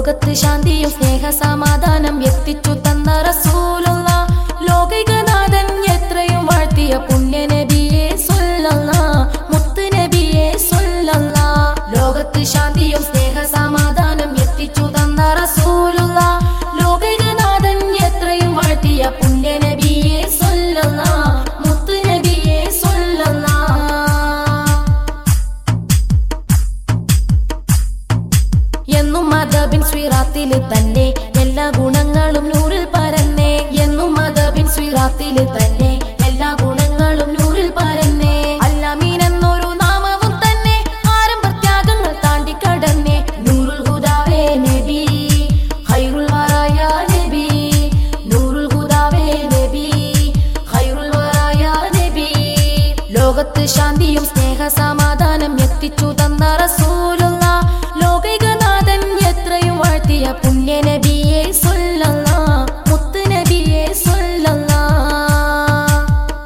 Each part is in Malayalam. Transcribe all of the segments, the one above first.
ലോകത്ത് ശാന്തിയും സ്നേഹ സമാധാനം എത്തിച്ചു തന്ന റസൂലുള്ള ലോകികനാഥൻ എത്രയും വാഴ്ത്തിയ പുണ്യ നബിയെ സ്വല്ലല്ലാഹ് മുത്ത് നബിയെ സ്വല്ലല്ലാഹ് ലോകത്ത് ശാന്തിയും സ്നേഹ സമാധാനം എത്തിച്ചു തന്ന റസൂലുള്ള ലോകികനാഥൻ എത്രയും വാഴ്ത്തിയ പുണ്യ നബിയെ സ്വല്ലല്ലാഹ് മുത്ത് നബിയെ സ്വല്ലല്ലാഹ് എന്നും മദബിൻ സ്വീറാത്തിൽ തന്നെ എല്ലാ ഗുണങ്ങളും നൂറിൽ പരന്നേ എന്നും മദബിൻ സ്വീറാത്തിൽ തന്നെ എല്ലാ ഗുണങ്ങളും നൂറിൽ പരന്നേ അല്ലാമീൻ എന്നൊരു നാമവും തന്നെ ആരംഭത്യാഗങ്ങൾ താണ്ടിക്കടന്നേ നൂറുൽ ഹുദാവേ നബി ഖൈറുൽ വറായ നബി നൂറുൽ ഹുദാവേ നബി ഖൈറുൽ വറായ നബി ലോകത്ത് ശാന്തിയും സ്നേഹ സമാധാനം എത്തിച്ചു തന്ന റസൂലുള്ള ലോകികനാഥൻ എത്രയും വാഴ്ത്തിയ പുണ്യ നബിയെ സ്വല്ലല്ലാഹ് മുത്ത് നബിയെ സ്വല്ലല്ലാഹ്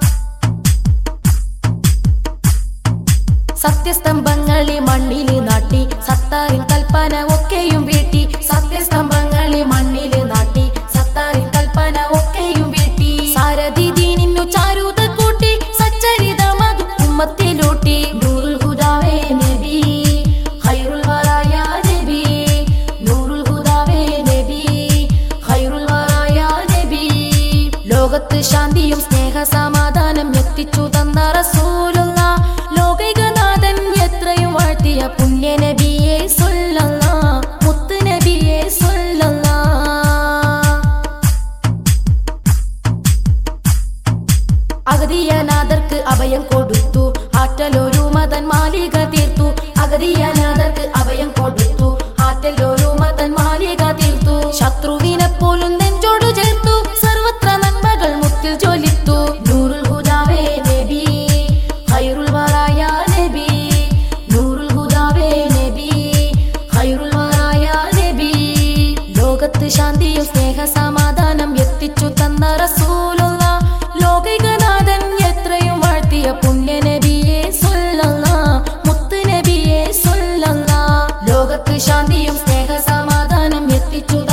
സത്യസ്തംഭങ്ങളെ മണ്ണില് നാട്ടി സത്താറിൻ കൽപ്പന ഒക്കെയും വീട്ടി സത്യസ്തംഭങ്ങളെ മണ്ണില് നാട്ടി സത്താറിൻ കൽപ്പന ഒക്കെയും വീട്ടി സാരഥി ദീനിന്നു ചാരുത കൂട്ടി സച്ചരിതമതു ഉമ്മത്തിലൂട്ടി നൂറുൽ ഹുദാവേ നബി ഖൈറുൽ വറായ നബി നൂറുൽ ഹുദാവേ നബി ഖൈറുൽ വറായ നബി ലോകത്ത് ശാന്തിയും സ്നേഹ സമാധാനം എത്തിച്ചു തന്ന റസൂലുള്ള ലോകികനാഥൻ എത്രയും വാഴ്ത്തിയ പുണ്യ നബിയെ സ്വല്ലല്ലാഹ് മുത്ത് നബിയെ സ്വല്ലല്ലാഹ് അഗതിയനാഥർക്ക് അഭയം കൊടുത്തു ആറ്റലൊരു മതൻ മാലിക തീർത്തു അഗതിയനാഥർക്ക് അഭയം കൊടുത്തു ആറ്റലൊരു മതൻ മാലിക തീർത്തു ശത്രുവിനെ പോലും നെഞ്ചോട് ചേർത്തു സർവത്ര നന്മകൾ മുത്തിൽ ജ്വലിത്തു നൂറുൽ ഹുദാവേ നബി ഖൈറുൽ വറായ നബി നൂറുൽ ഹുദാവേ നബി ഖൈറുൽ വറായ നബി ലോകത്ത് ശാന്തിയും സ്നേഹ സമാധാനം എത്തിച്ചു തന്ന റസൂലുള്ള ലോകികനാഥൻ എത്രയും വാഴ്ത്തിയ പുണ്യ നബിയെ സ്വല്ലല്ലാഹ് മുത്ത് നബിയെ സ്വല്ലല്ലാഹ് ലോകത്ത് ശാന്തിയും സ്നേഹ സമാധാനം എത്തിച്ചു